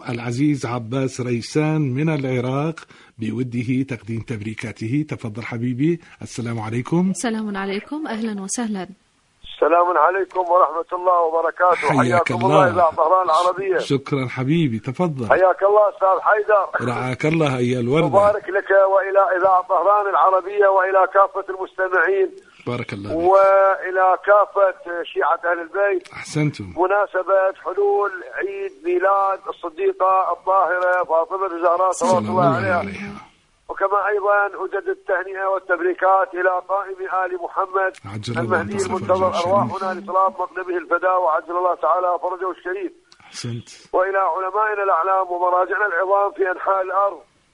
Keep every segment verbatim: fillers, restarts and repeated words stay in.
العزيز عباس ريسان من العراق بوده تقديم تبريكاته. تفضل حبيبي. السلام عليكم. السلام عليكم، أهلا وسهلا. السلام عليكم ورحمة الله وبركاته. حياك الله إذاعة طهران العربية. شكرا حبيبي، تفضل. حياك الله أستاذ حيدر. رعاك الله أيها الوردة. مبارك لك وإلى إذاعة طهران العربية وإلى كافة المستمعين. بارك الله بك. وإلى كافة شيعة أهل البيت. أحسنتم. مناسبة حلول عيد ميلاد الصديقة الطاهرة فاطمة الزهراء صلى الله عليها. وكما أيضا أجدد التهنئة والتبريكات إلى قائم آل محمد المهدي المنتظر أرواحنا لصلاة مقدمه الفداء وعجل الله تعالى فرجه الشريف. أحسنت. وإلى علمائنا الأعلام ومراجعنا العظام في أنحاء الأرض.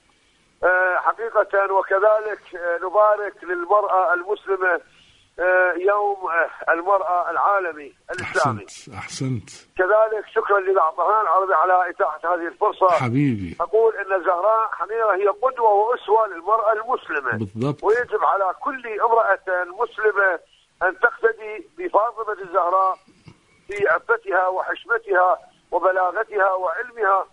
حقيقة وكذلك نبارك للمرأة المسلمة يوم المرأة العالمي الإسلامي. أحسنت. أحسنت. كذلك شكرا لإذاعة طهران العربي على إتاحة هذه الفرصة. حبيبي. أقول أن الزهراء حقيقة هي قدوة وأسوة للمرأة المسلمة. بالضبط. ويجب على كل امرأة مسلمة أن تقتدي بفاطمة الزهراء في عفتها وحشمتها وبلاغتها وعلمها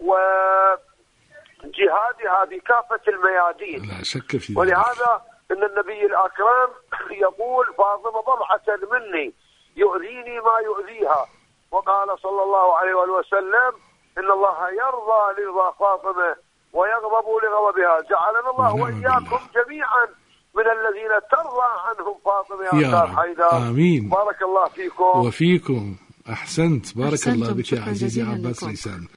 وجهادها في كافة الميادين. لا شك في ذلك. ولهذا إن النبي الأكرم يقول فاطمة بضعة مني يؤذيني ما يؤذيها. وقال صلى الله عليه وسلم إن الله يرضى لرضا فاطمة ويغضب لغضبها. جعلنا الله وإياكم جميعا من الذين ترضى عنهم فاطمة يا أستاذ حيدر. آمين. بارك الله فيكم وفيكم. أحسنت. بارك أحسنتم. الله بك يا عزيزي عباس ريسان.